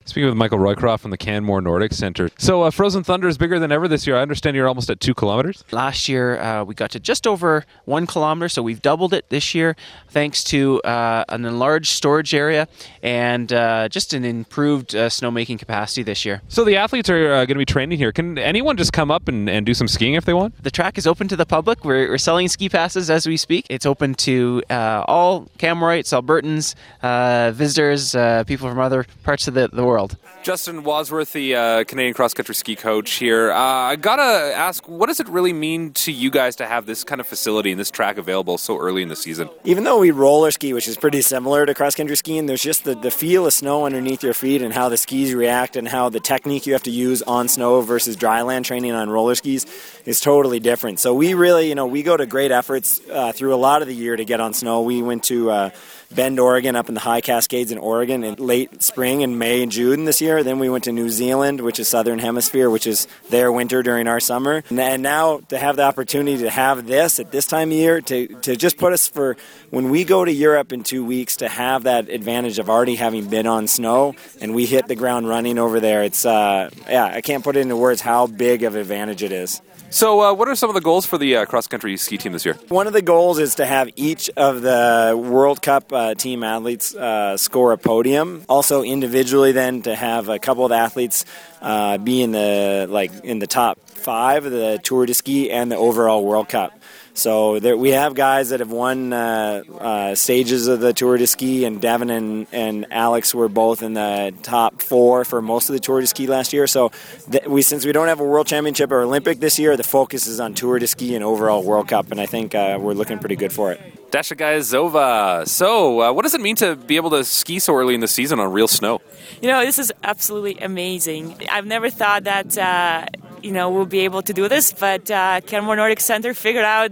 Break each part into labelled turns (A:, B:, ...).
A: Speaking with Michael Roycroft from the Canmore Nordic Centre. So Frozen Thunder is bigger than ever this year. I understand you're almost at 2 kilometers.
B: Last year, we got to just over 1 kilometer, so we've doubled it this year thanks to an enlarged storage area and just an improved snowmaking capacity this year.
A: So the athletes are going to be training here. Can anyone just come up and do some skiing if they want?
B: The track is open to the public. We're selling ski passes as we speak. It's open to all Camorites, Albertans, visitors, people from other parts of the world.
C: Justin Wadsworth, the Canadian cross-country ski coach here. I gotta ask, what does it really mean to you guys to have this kind of facility and this track available so early in the season?
D: Even though we roller ski, which is pretty similar to cross-country skiing, there's just the feel of snow underneath your feet and how the skis react and how the technique you have to use on snow versus dry land training on roller skis is totally different. So we really, we go to great efforts through a lot of the year to get on snow. We went to Bend, Oregon, up in the high Cascades in Oregon in late spring in May and June this year. Then we went to New Zealand, which is Southern Hemisphere, which is their winter during our summer. And now to have the opportunity to have this at this time of year, to just put us for when we go to Europe in 2 weeks, to have that advantage of already having been on snow and we hit the ground running over there. It's, I can't put it into words how big of an advantage it is.
C: So what are some of the goals for the cross-country ski team this year?
D: One of the goals is to have each of the World Cup team athletes score a podium. Also individually then to have a couple of athletes be in the top 5 of the Tour de Ski and the overall World Cup. So we have guys that have won stages of the Tour de Ski, and Devin and Alex were both in the top 4 for most of the Tour de Ski last year. So since we don't have a World Championship or Olympic this year, the focus is on Tour de Ski and overall World Cup, and I think we're looking pretty good for it.
C: Dasha Gajazova. So what does it mean to be able to ski so early in the season on real snow?
E: This is absolutely amazing. I've never thought that we'll be able to do this, but Canmore Nordic Centre figured out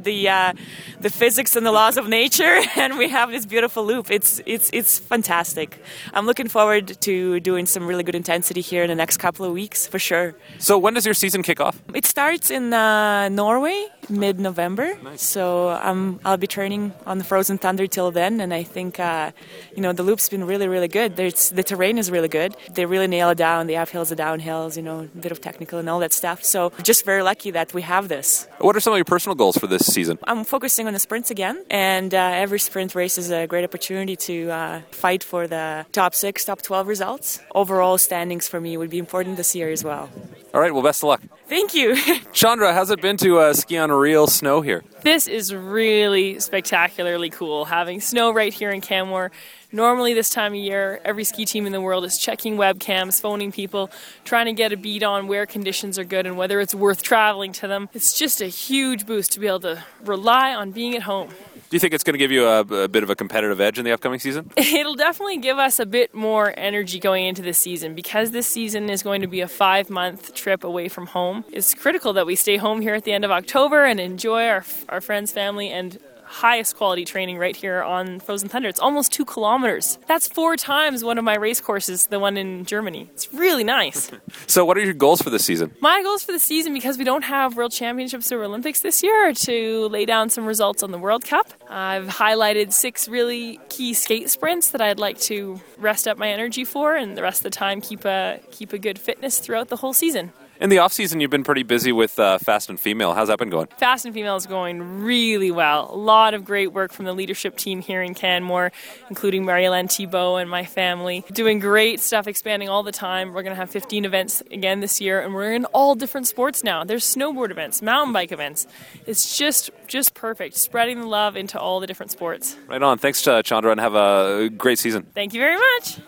E: the physics and the laws of nature, and we have this beautiful loop. It's fantastic. I'm looking forward to doing some really good intensity here in the next couple of weeks, for sure.
C: So when does your season kick off?
E: It starts in Norway, mid-November. Nice. So I'll be training on the Frozen Thunder till then, and I think the loop's been really, really good. The terrain is really good. They really nail it down. The uphills, the downhills, a bit of technical and all that stuff. So just very lucky that we have this.
C: What are some of your personal goals for this season?
E: I'm focusing on the sprints again, and every sprint race is a great opportunity to fight for the top 6, top 12 results. Overall standings for me would be important this year as well.
C: All right, well, best of luck.
E: Thank you.
C: Chandra, how's it been to ski on real snow here?
F: This is really spectacularly cool, having snow right here in Canmore. Normally this time of year, every ski team in the world is checking webcams, phoning people, trying to get a beat on where conditions are good and whether it's worth traveling to them. It's just a huge boost to be able to rely on being at home.
C: Do you think it's going to give you a bit of a competitive edge in the upcoming season?
F: It'll definitely give us a bit more energy going into this season. Because this season is going to be a 5-month trip away from home, it's critical that we stay home here at the end of October and enjoy our friends, family, and highest quality training right here on Frozen Thunder. It's almost 2 kilometers. That's 4 times one of my race courses, the one in Germany. It's really nice.
C: So what are your goals for this season?
F: My goals for the season, because we don't have World Championships or Olympics this year, are to lay down some results on the World Cup. I've highlighted 6 really key skate sprints that I'd like to rest up my energy for, and the rest of the time keep a good fitness throughout the whole season.
C: In the off-season, you've been pretty busy with Fast and Female. How's that been going?
F: Fast and Female is going really well. A lot of great work from the leadership team here in Canmore, including Marie-Hélène Thibault and my family. Doing great stuff, expanding all the time. We're going to have 15 events again this year, and we're in all different sports now. There's snowboard events, mountain bike events. It's just perfect, spreading the love into all the different sports.
C: Right on. Thanks, Chandra, and have a great season.
F: Thank you very much.